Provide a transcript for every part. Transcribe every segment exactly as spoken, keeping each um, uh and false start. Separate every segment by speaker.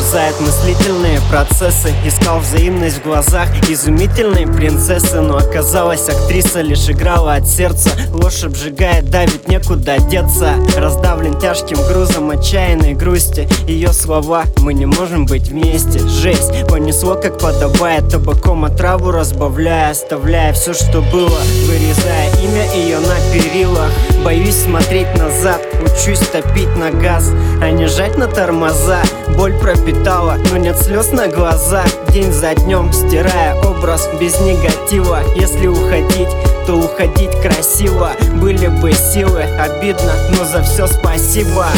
Speaker 1: терзает мыслительные процессы. Искал взаимность в глазах изумительной принцессы, но оказалась актриса лишь играла от сердца. Ложь обжигает, давит, некуда деться. Раздавлен тяжким грузом отчаянной грусти. Ее слова: мы не можем быть вместе. Жесть, понесло как подобает, табаком отраву разбавляя, оставляя все, что было, вырезая имя ее на перилах. Боюсь смотреть назад, учусь топить на газ, а не жать на тормоза. Боль пропитала, но нет слез на глазах. День за днем стирая образ без негатива. Если уходить, то уходить красиво. Были бы силы, обидно, но за все спасибо.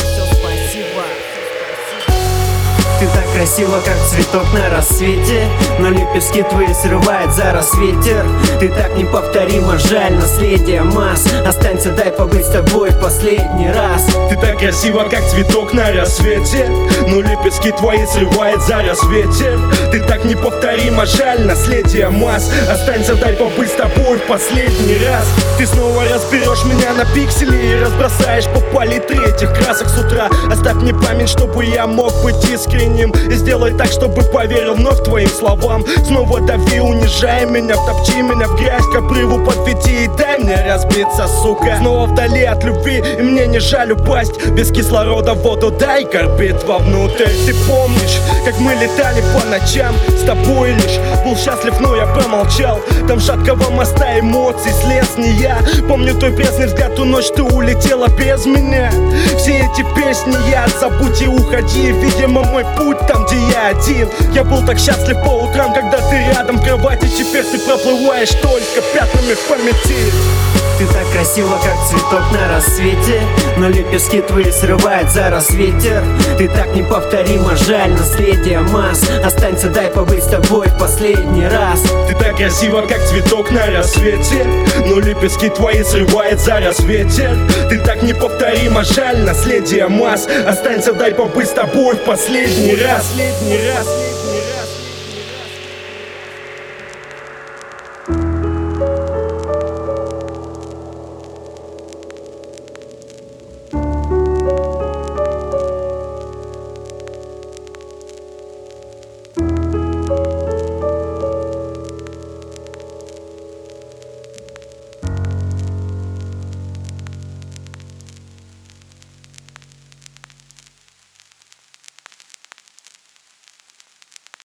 Speaker 1: Ты так красива, как цветок на рассвете, но лепестки твои срывает за рассветер. Ты так неповторимо, жаль, наследие масс. Останься, дай побыть с тобой в последний раз.
Speaker 2: Ты так красива, как цветок на рассвете, но лепестки твои срывает за рассветер. Ты так неповторимо, жаль, наследие масс. Останься, дай побыть с тобой в последний раз. Ты снова разберешь меня на пиксели и разбросаешь по палитре этих красок с утра. Оставь мне память, чтобы я мог быть искренним, и сделай так, чтобы поверил вновь твоим словам. Снова дави, унижай меня, втопчи меня в грязь, к обрыву подведи и дай мне разбиться, сука. Снова вдали от любви, и мне не жаль упасть. Без кислорода воду дай, горбит вовнутрь. Ты помнишь, как мы летали по ночам? С тобой лишь был счастлив, но я промолчал. Там шаткого моста эмоций слез не я. Помню твой пресный взгляд, ту ночь ты улетела без меня. Все эти песни я забудь и уходи. Видимо, мой путь там, где я один. Я был так счастлив по утрам, когда ты рядом в кровати. Теперь ты проплываешь только пятнами в памяти.
Speaker 1: Ты так красива, как цветок на рассвете, но лепестки твои срывает за рассветер. Ты так неповторимо, жаль, наследие масс. Останься, дай побыть с тобой в последний раз.
Speaker 2: Ты так красива, как цветок на рассвете, но лепестки твои срывает за рассветер. Ты так неповторимо, жаль, наследие масс. Останься, дай побыть с тобой в последний раз. Последний раз.